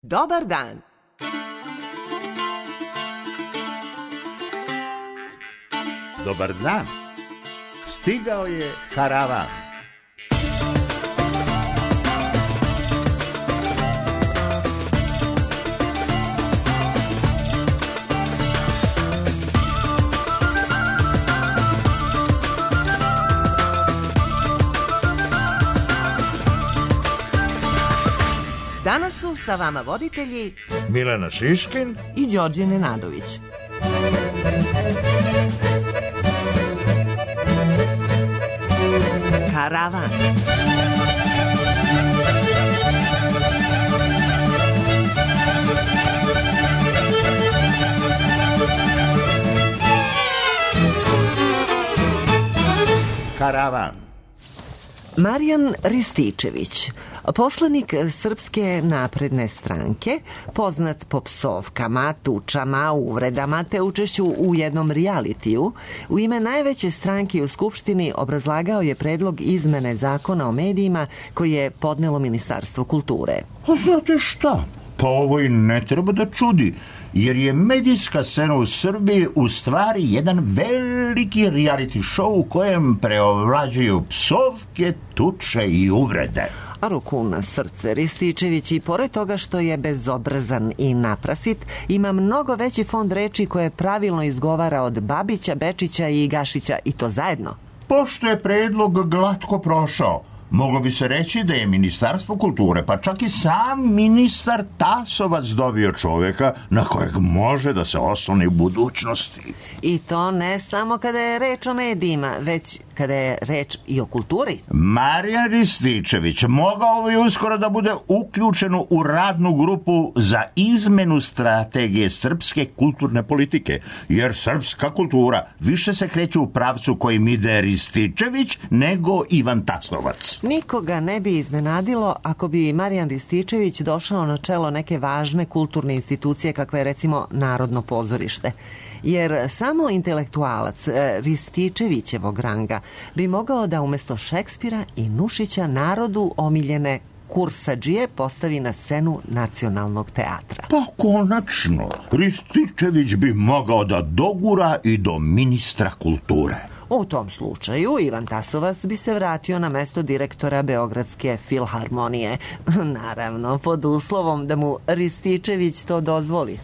Dobar dan. Dobar dan. Stigao je karavan. Danas su sa vama voditelji Milena Šiškin i Đorđe Nenadović. Karavan. Karavan. Marijan Rističević, poslanik Srpske napredne stranke, poznat po psovkama, tučama, uvredama te učešću u jednom realitiju, u ime najveće stranke u Skupštini obrazlagao je predlog izmene zakona o medijima koji je podnelo Ministarstvo kulture. A znate šta? Pa ovo i ne treba da čudi, jer je medijska scena u Srbiji u stvari jedan veliki reality show u kojem preovlađuju psovke, tuče i uvrede. A ruku na srce, Rističević i pored toga što je bezobrazan i naprasit, ima mnogo veći fond reči koje pravilno izgovara od Babića, Bečića i Gašića i to zajedno. Pošto je predlog glatko prošao, moglo bi se reći da je Ministarstvo kulture, pa čak i sam ministar Tasovac dobio čoveka na kojeg može da se osloni u budućnosti. I to ne samo kada je reč o medijima, već kada je reč i o kulturi. Marijan Rističević mogao bi uskoro da bude uključen u radnu grupu za izmenu strategije srpske kulturne politike, jer srpska kultura više se kreće u pravcu kojim ide Rističević nego Ivan Tasovac. Nikoga ne bi iznenadilo ako bi Marijan Rističević došao na čelo neke važne kulturne institucije kakva je recimo Narodno pozorište. Jer samo intelektualac Rističevićevog ranga bi mogao da umesto Šekspira i Nušića narodu omiljene kursadžije postavi na scenu Nacionalnog teatra. Pa konačno, Rističević bi mogao da dogura i do ministra kulture. U tom slučaju Ivan Tasovac bi se vratio na mesto direktora Beogradske filharmonije. Naravno, pod uslovom da mu Rističević to dozvoli.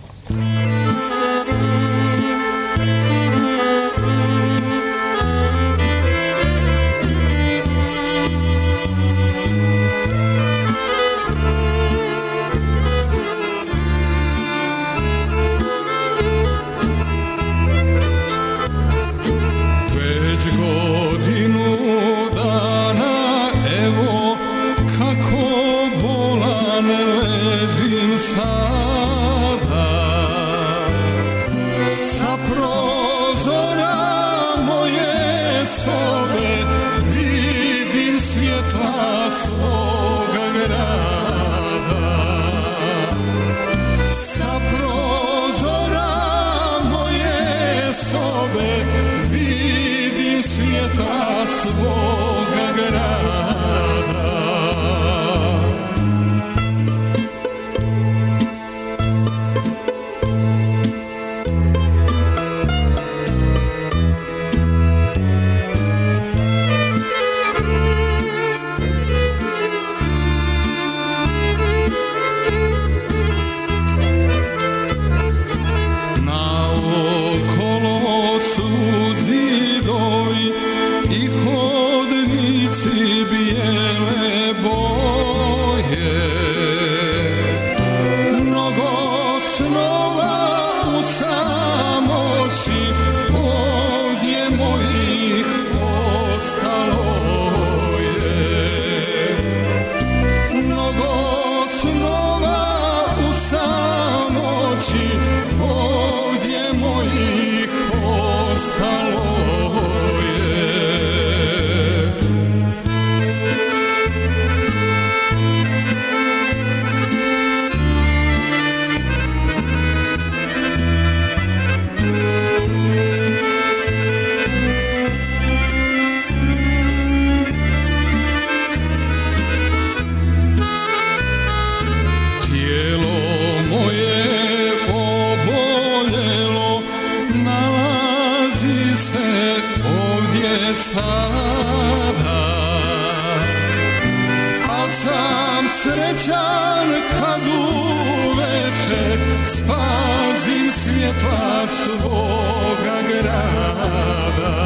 spazim svjetla svoga grada.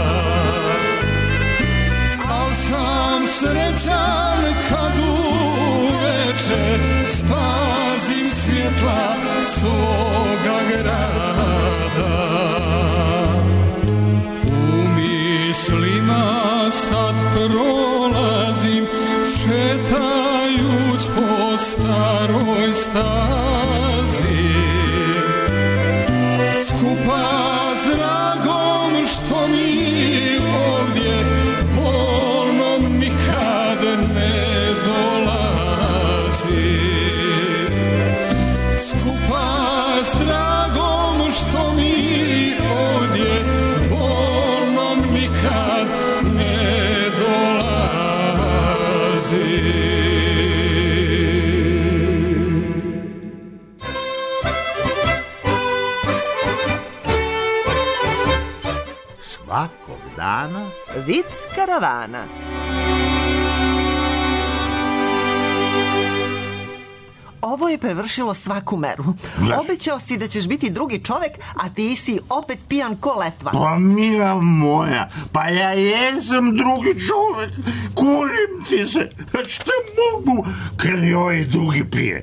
Al sam srećan kad uveče spazim svjetla svoga grada. U mislima sad prolazim šetajuć po staroj stazi, skupa s dragom što mi ovdje bolnom nikad ne dolazi. Skupa s dragom što mi ovdje bolnom nikad ne dolazi. Svakog dana Vic karavana. Ovo je prevršilo svaku meru. Obećao si da ćeš biti drugi čovek, a ti si opet pijan ko letva. Pa mila moja, pa ja jesam drugi čovek. Kulim ti se, šta mogu kad i ovaj drugi pije?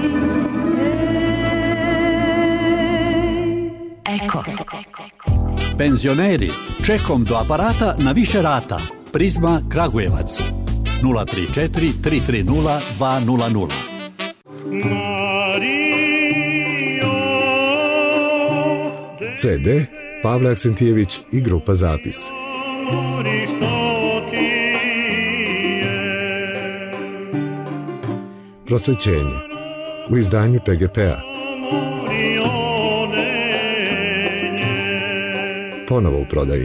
Eko. Penzioneri, čekom do aparata na više rata. Prizma Kragujevac 034 330 200. CD Pavle Aksentijević i grupa Zapis. Prosvećenje u izdanju PGP-a. Ponovo u prodaji.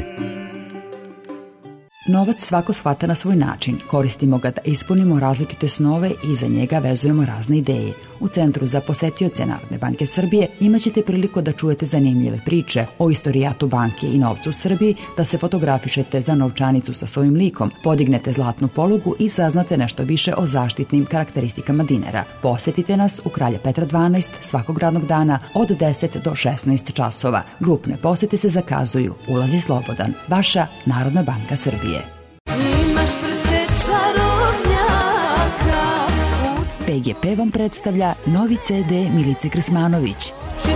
Novac svako shvata na svoj način. Koristimo ga da ispunimo različite snove i za njega vezujemo razne ideje. U Centru za posetioce Narodne banke Srbije imaćete priliku da čujete zanimljive priče o istorijatu banke i novcu u Srbiji, da se fotografišete za novčanicu sa svojim likom, podignete zlatnu polugu i saznate nešto više o zaštitnim karakteristikama dinara. Posetite nas u Kralja Petra 12 svakog radnog dana od 10 do 16 časova. Grupne posete se zakazuju. Ulaz je slobodan. Vaša Narodna banka Srbije. PGP vam predstavlja novi CD Milice Krsmanović.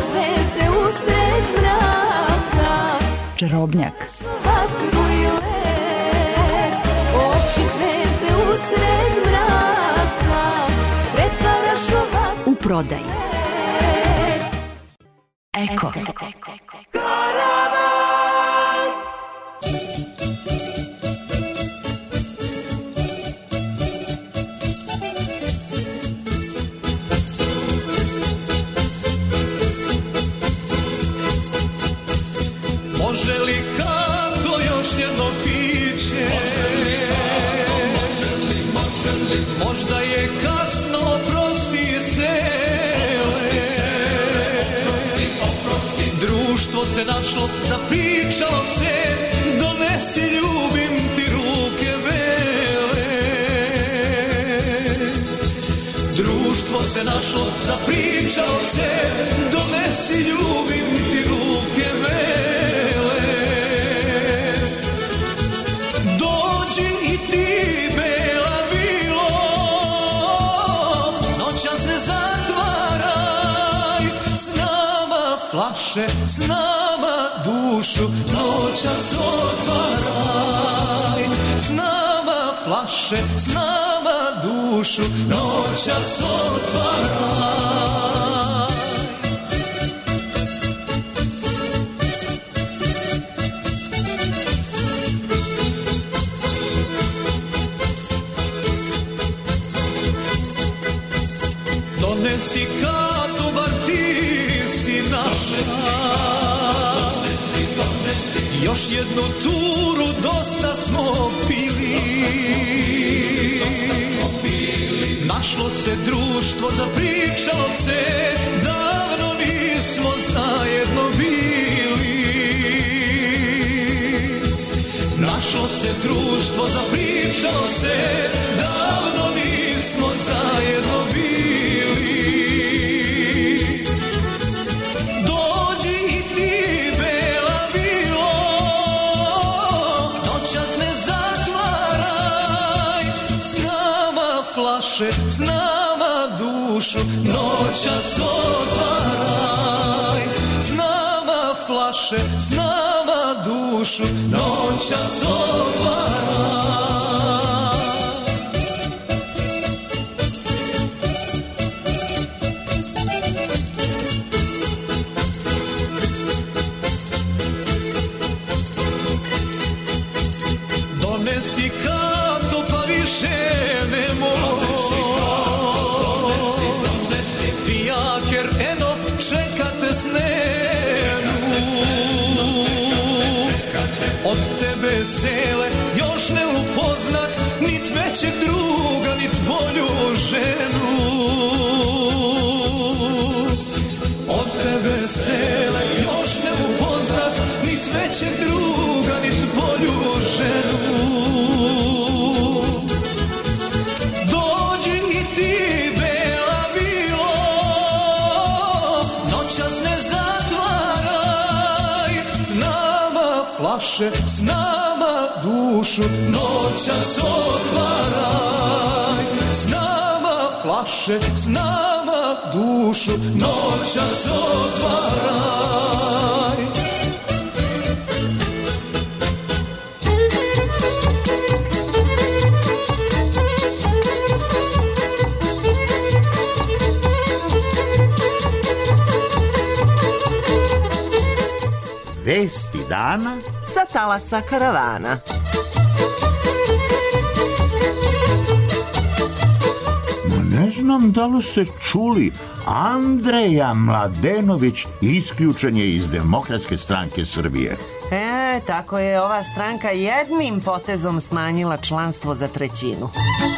Čarobnjak. U prodaji. Eko. Može li kako još jedno piće? Možda je kasno, oprosti se. Društvo se našlo, zapričalo se. Donesi, ljubim ti, ruke bele. Društvo se našlo, zapričalo se. Donesi, ljubim ti, ruke bele. S nama dušu noćas otvaraj. S nama flaše, s nama dušu noćas otvaraj. Donesi katu, bar ti si naša. Još jednu turu, dosta smo pili. Našlo se društvo, zapričalo se. Davno nismo zajedno bili. Našlo se društvo, zapričalo se. Davno nismo zajedno bili. S nama dušu noćas otvaraj. S nama flaše, s nama dušu noćas otvaraj. Donesi kato, pa više ne mogu. Fijaker, eno, čekate snenu. Od tebe sele još ne upoznat, nit većeg druga, nit bolju ženu. Od tebe sele još ne upoznat, nit većeg druga, nit bolju ženu. Dođi i ti, bela vilo, noćas ne zatvaraj. Nama flaše, s nama dušu noćas otvaraj. S nama flaše, s nama dušu noćas otvaraj. vesti dana sa talasa karavana. Ne znam da li ste čuli, Andreja Mladenović isključen je iz Demokratske stranke Srbije. Tako je ova stranka jednim potezom smanjila članstvo za 1/3.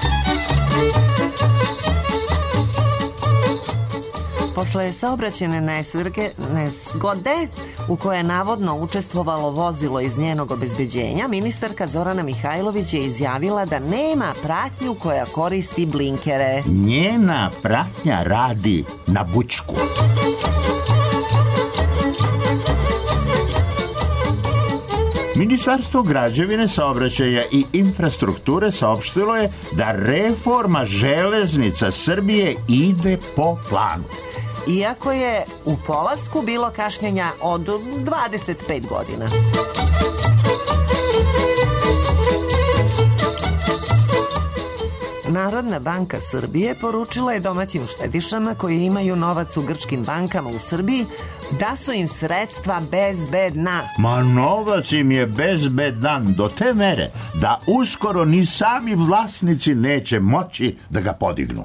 Posle saobraćajne nezgode u kojoj je navodno učestvovalo vozilo iz njenog obezbeđenja, ministarka Zorana Mihajlović je izjavila da nema pratnju koja koristi blinkere. Njena pratnja radi na bućku. Ministarstvo građevine, saobraćaja i infrastrukture saopštilo je da reforma železnica Srbije ide po planu. Iako je u polasku bilo kašnjenja od 25 godina. Narodna banka Srbije poručila je domaćim štedišama koji imaju novac u grčkim bankama u Srbiji da su im sredstva bezbedna. Ma novac im je bezbedan do te mere da uskoro ni sami vlasnici neće moći da ga podignu.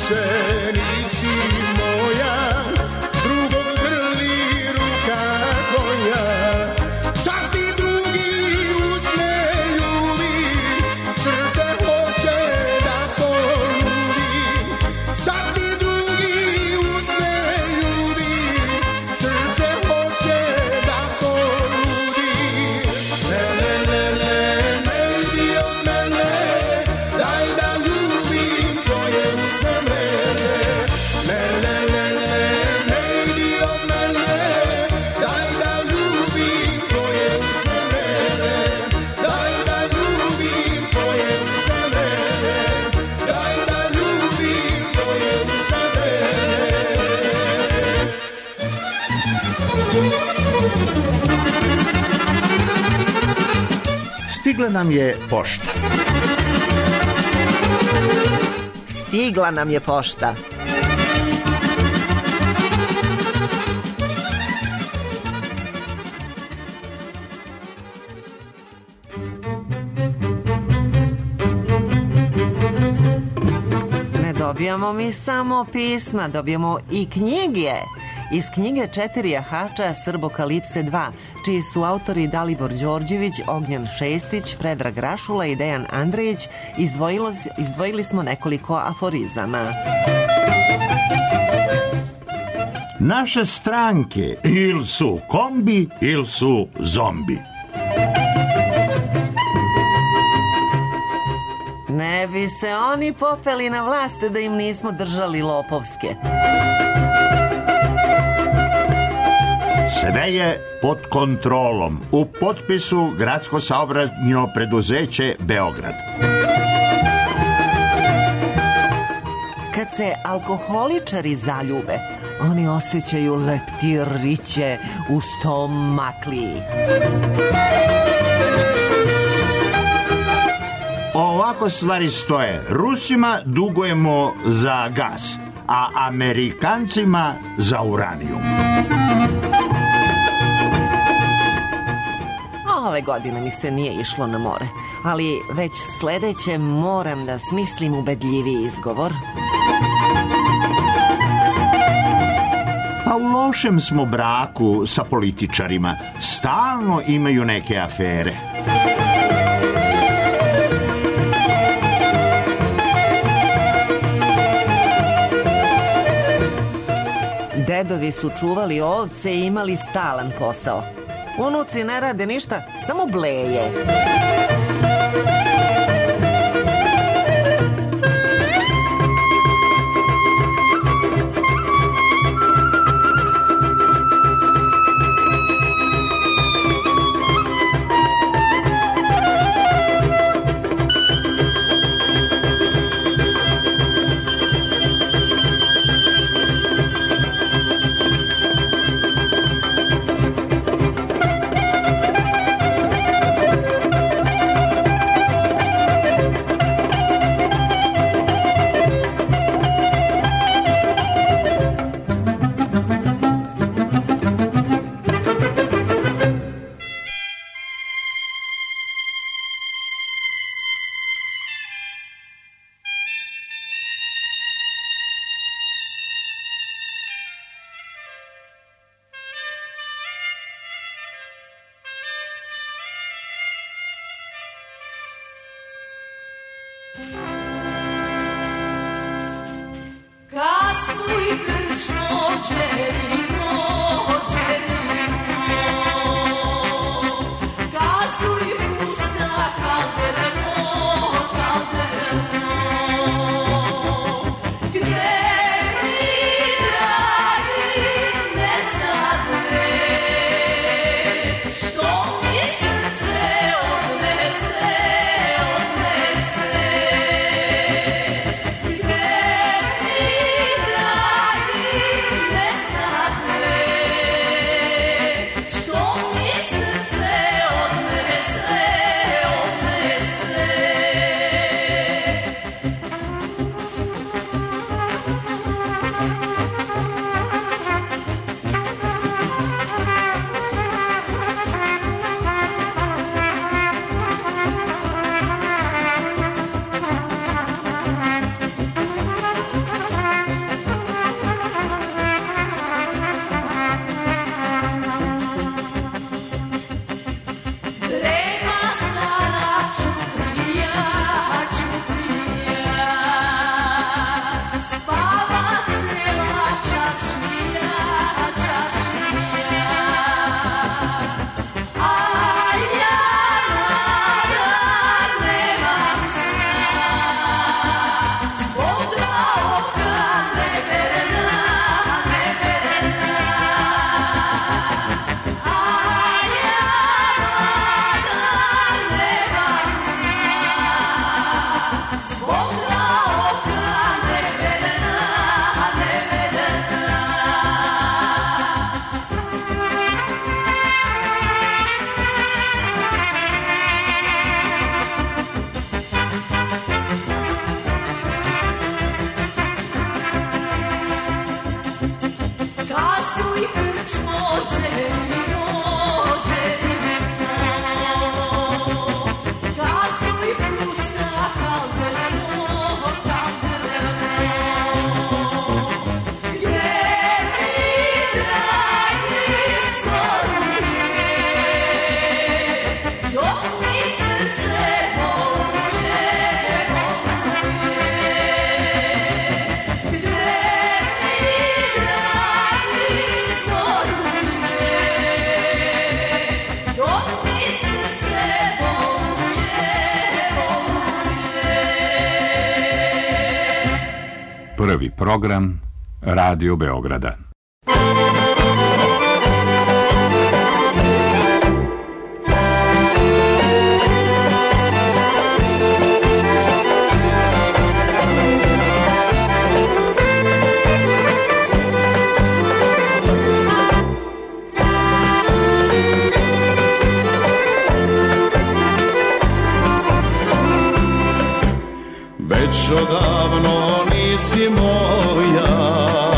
hoće, nisi moja, drugog grli ruka konja. Sad ti drugi usne ljubi, srce hoće da poludi. Sad ti drugi usne ljubi, srce hoće da poludi. Ne, ne, ne, ne, ne idi od mene, daj da ljubim tvoje usne mene. Ne, ne, ne, ne, ne idi od mene, daj da ljubim tvoje usne mene. Daj da ljubim tvoje usne mene. Daj da ljubim tvoje usne Stigla nam je pošta. Stigla nam je pošta. Ne dobijamo mi samo pisma, dobijamo i knjige. Iz knjige 4 jahača Srbokalipse 2, čiji su autori Dalibor Đorđević, Ognjen Šestić, Predrag Rašula i Dejan Andrejić, izdvojili smo nekoliko aforizama. Naše stranke ili su kombi ili su zombi. Ne bi se oni popeli na vlast da im nismo držali lopovske. Sve je pod kontrolom. U potpisu Gradsko saobraćajno preduzeće Beograd. Kad se alkoholičari zaljube, oni osjećaju leptiriće u stomakliji. Ovako stvari stoje. Rusima dugujemo za gas, a Amerikancima za uranijum. Ove godine mi se nije išlo na more, ali već sledeće moram da smislim ubedljiviji izgovor. A u lošem smo braku sa političarima. Stalno imaju neke afere. Dedovi su čuvali ovce i imali stalan posao. Unuci ne rade ništa, samo bleje. Kasuj kršno čerino, čerino, kasuj usta kalderno, kalderno. Gde mi, dragi, ne znate, što mi srce odnese, odnese. Prvi program Radio Beograda. Već odavno nisi moja,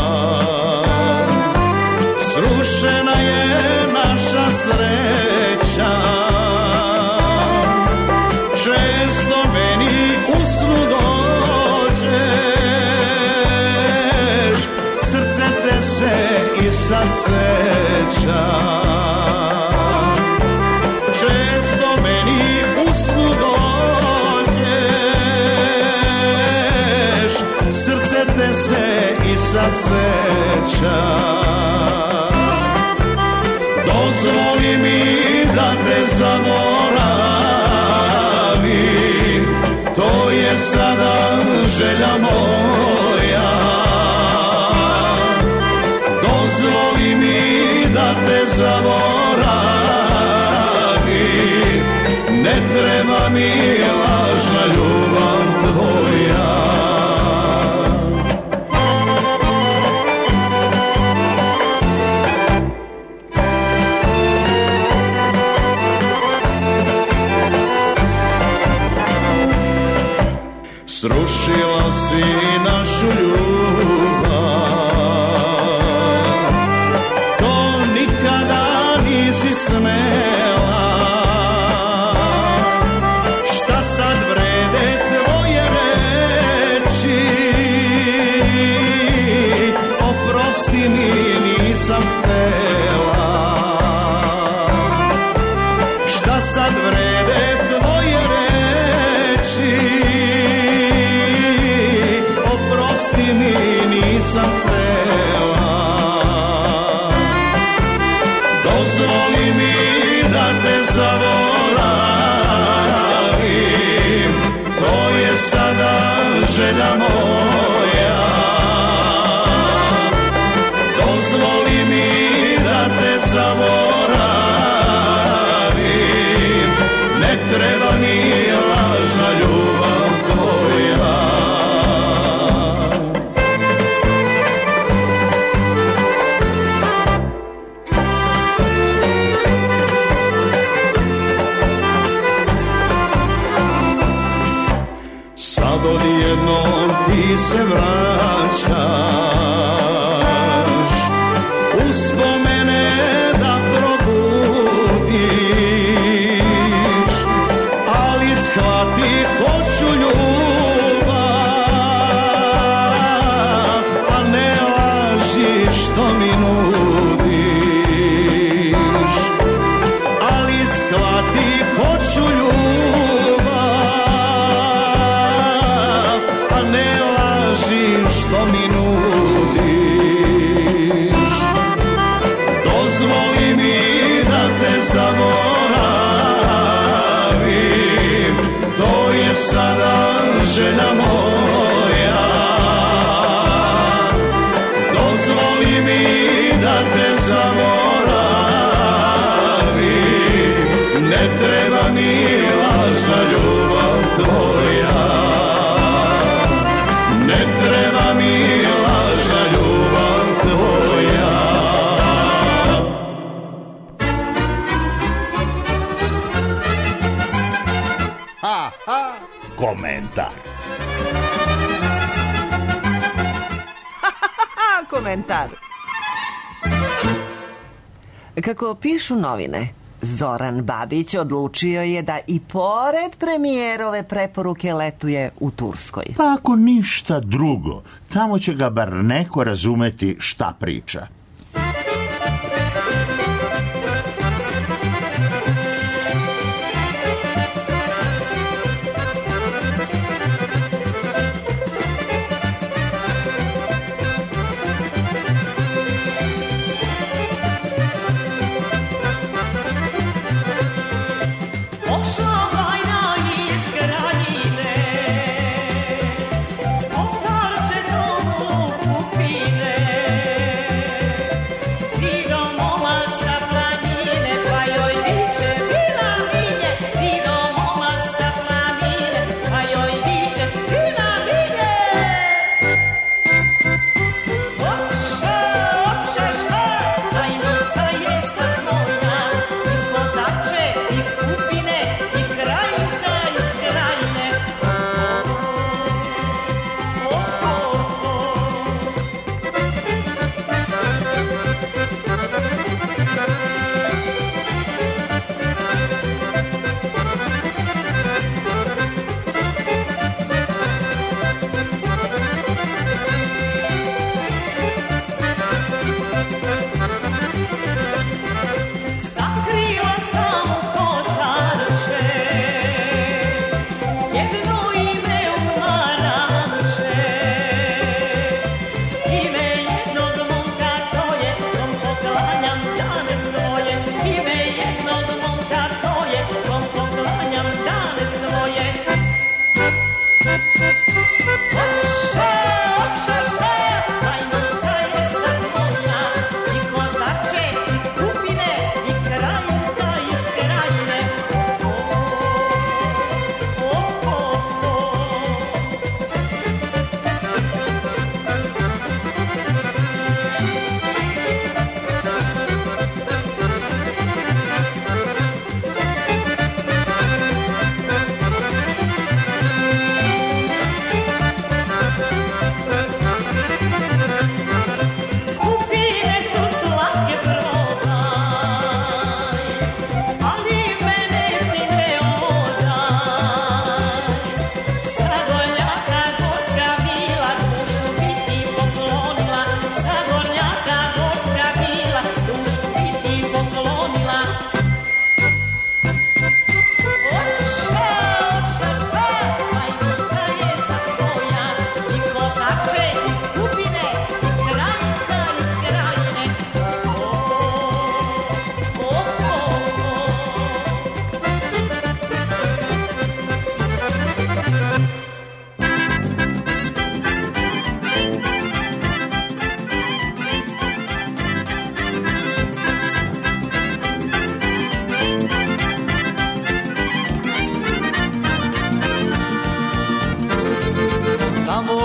srušena je naša sreća. Često meni u snu dođeš, srce te se i sad seća. Često meni u snu dođeš, srce te se i sad seća. Dozvoli mi da te zaboravim, to je sada želja moja. Dozvoli mi da te zaboravim, ne treba mi lažna ljubav tvoja. Srušila si našu ljubav, to nikada nisi smela. Šta sad vrede tvoje reči, oprosti mi, nisam htela. Šta sad vrede tvoje reči, oprosti mi, nisam htela. Dozvoli mi da te zaboravim, to je sada želja moja. Dozvoli mi da te zaboravim, ne treba mi lažna ljubav tvoja. Sad odjednom ti se vraćaš, uspomene da probudiš, ali shvati hoću ljubav, a ne laži što mi nudiš. Ali shvati hoću ljubav, što mi nudiš. Dozvoli mi da te zaboravim, to je sada želja moja. Dozvoli mi da te zaboravim, ne treba mi lažna ljubav tvoja. Ne treba mi lažna ljubav tvoja. Ha, ha, komentar. Komentar. Kako pišu novine, Zoran Babić odlučio je da i pored premijerove preporuke letuje u Turskoj. Pa ako ništa drugo, tamo će ga bar neko razumeti šta priča. Pošao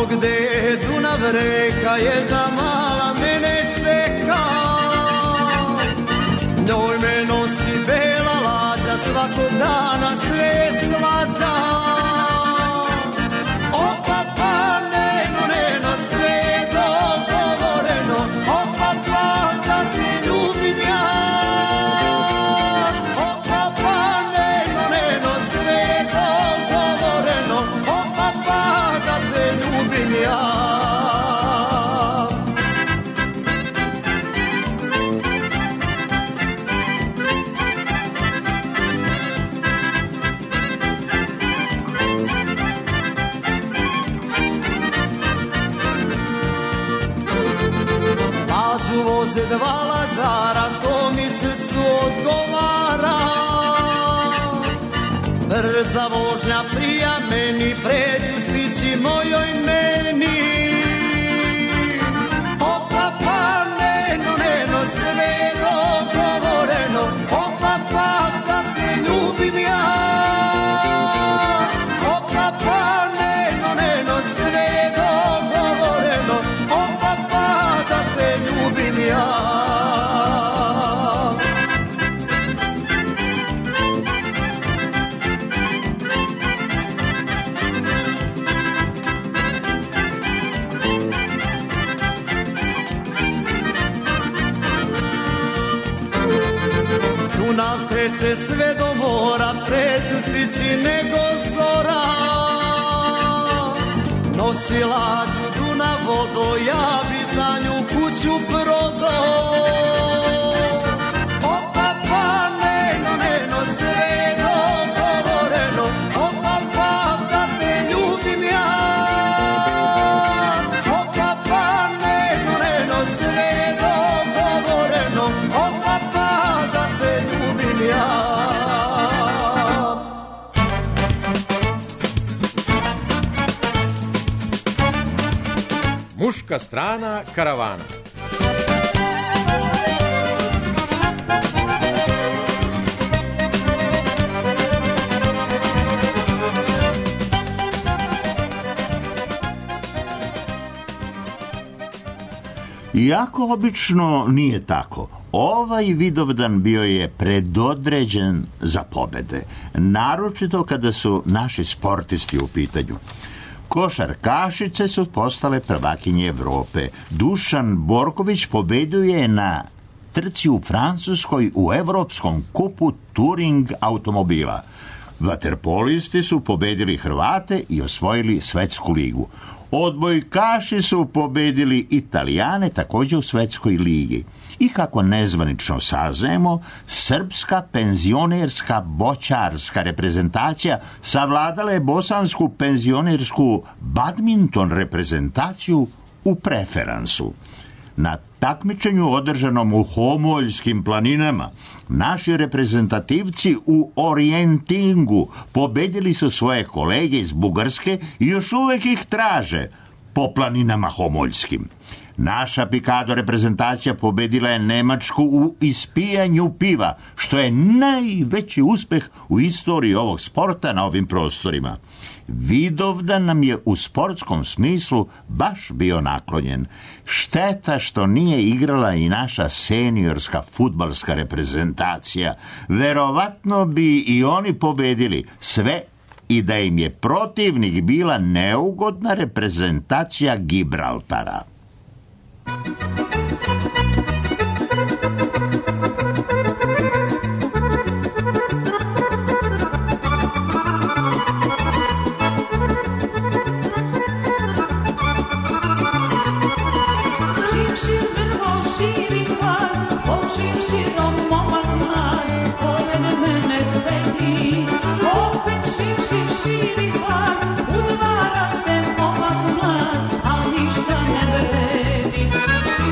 gde je Dunav reka, jedna mala mene čeka. Njoj me nosi bela lađa, svakog dana sve svađa. Opa pa neno, neno, sve je dogovoreno. Opa pa da te ljubim ja. Opa pa neno, neno, sve je dogovoreno. Opa pa da te ljubim ja. Voze dva lažara, to mi srcu odgovara. Brza vožnja prija meni, pređu stići mojoj meni. Opa pa neno, neno, sve je dogovoreno. Opa pa da te ljubim ja. Opa pa neno, neno, sve je dogovoreno. Opa pa da te ljubim ja. Dunav teče sve do mora, pređu stići nego zora. Nosi lađu Dunav vodo, ja bi za nju kuću prodo. Opa pa neno, neno, sve je dogovoreno. Opa pa da te ljubim ja. Opa pa neno, neno, sve je dogovoreno. Opa pa da te ljubim ja. Muška strana karavana. Iako obično nije tako, ovaj Vidovdan bio je predodređen za pobede, naročito kada su naši sportisti u pitanju. Košarkašice su postale prvakinje Evrope. Dušan Borković pobedio je na trci u Francuskoj u Evropskom kupu Touring automobila. Vaterpolisti su pobedili Hrvate i osvojili svetsku ligu. Odbojkaši su pobedili Italijane također u svetskoj ligi. I kako nezvanično saznajemo, srpska penzionerska boćarska reprezentacija savladala je bosansku penzionersku badminton reprezentaciju u preferansu. Na takmičenju održanom u Homoljskim planinama, naši reprezentativci u orijentingu pobedili su svoje kolege iz Bugarske i još uvek ih traže po planinama Homoljskim. Naša pikado reprezentacija pobedila je Nemačku u ispijanju piva, što je najveći uspeh u istoriji ovog sporta na ovim prostorima. Vidovdan nam je u sportskom smislu baš bio naklonjen. Šteta što nije igrala i naša seniorska fudbalska reprezentacija. Verovatno bi i oni pobedili, sve i da im je protivnik bila neugodna reprezentacija Gibraltara. Udvara se momak mlad, al ništa ne vredi.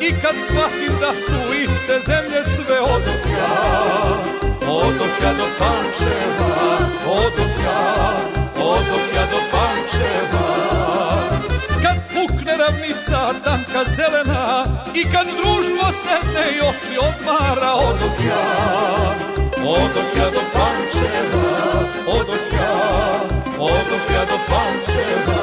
I kad shvatim da su iste zemlje sve odoh ja do Pančeva, odoh ja do Pančeva. Kad pukne ravnica tanka zelena i kad društvo sedne i oči odmara, odoh ja do Pančeva, odoh ja do Pančeva.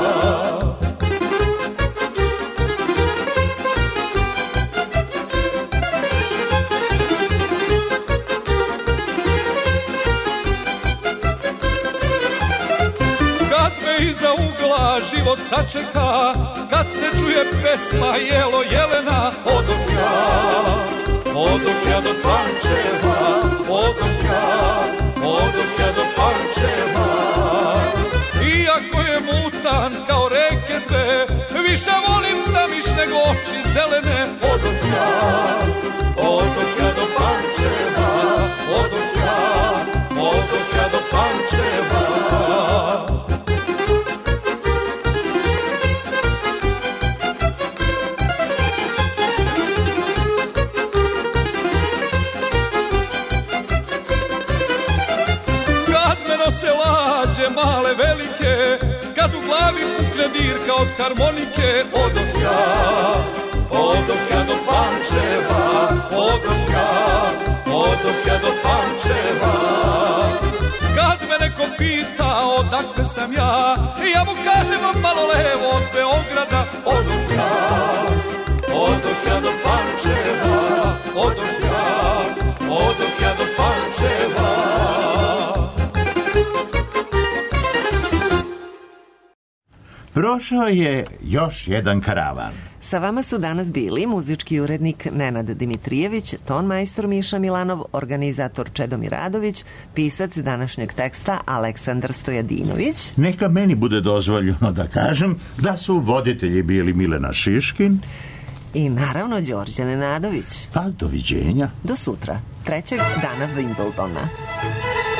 Iza ugla život sačeka, kad se čuje pesma Jelo Jelena, odoh ja do Pančeva, odoh ja do Pančeva. Iako je mutan kao reke dve, više volim da miš nego oči zelene, odoh ja do Pančeva, odoh ja do Pančeva. Male velike, kad u glavi pukne dirka od harmonike, odoh ja do Pančeva, odoh ja do Pančeva. Kad me neko pita odakle sam ja, ja mu kažem malo levo od Beograda, odoh ja do Pančeva, odoh ja do Pančeva. Prošao je još jedan karavan. Sa vama su danas bili muzički urednik Nenad Dimitrijević, ton majstor Miša Milanov, organizator Čedomir Radović, pisac današnjeg teksta Aleksandar Stojadinović. Neka meni bude dozvoljeno da kažem da su voditelji bili Milena Šiškin i naravno Đorđe Nenadović. Pa doviđenja. Do sutra, 3. dana Wimbledona.